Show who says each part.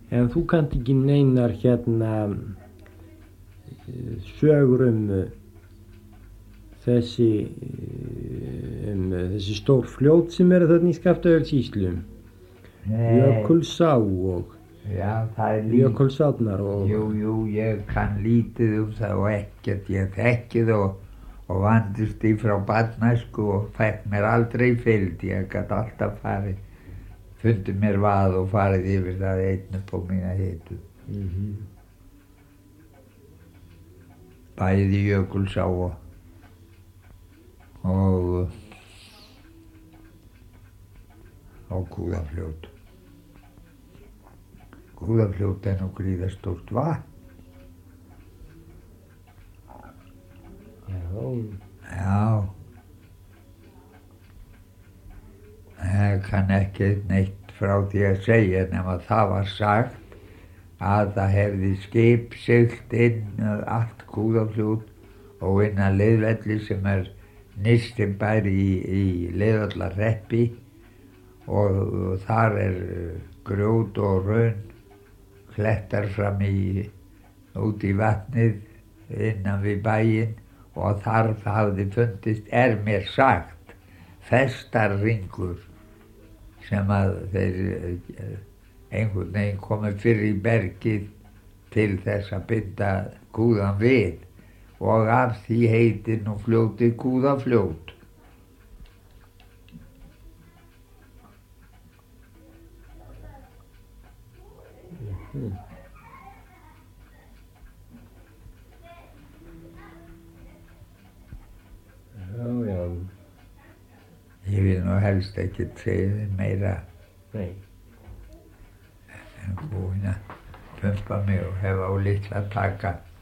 Speaker 1: En þú kannt ekki neinar sögur þessi stór fljót sem eru þarna í Skaftafellssýslu. Jökulsá og
Speaker 2: Já, það
Speaker 1: Jökulsárnar og...
Speaker 2: Jú, ég kann lítið það og ekkert. Ég þekki það og vandist í frá barnæsku og fekk mér aldrei fylgd. Ég gat alltaf fundið mér vað og farið yfir það einn upp á mína hitu. Bæði Jökulsá og Kúðafljót. Kúðafljót nú gríðarstórt vatn. Já. Ég kann ekki neitt frá því að segja nema það var sagt að það hefði skip siglt inn allt Kúðafljót og inn að Leiðvelli sem nyrsti bær í Leiðvallahreppi og þar grjót og raun klettar fram út í vatnið innan við bæinn og þar hafði fundist, mér sagt, festarringur sem að þeir einhvern veginn komið fyrir í bergið til þess að binda Kúðan við og af því heitir nú fljótið Kúðafljót.
Speaker 1: Já.
Speaker 2: Ég vil nú helst ekki segja þið meira.
Speaker 1: Nei.
Speaker 2: En búinn að pumpa mig og hefa á litla taka.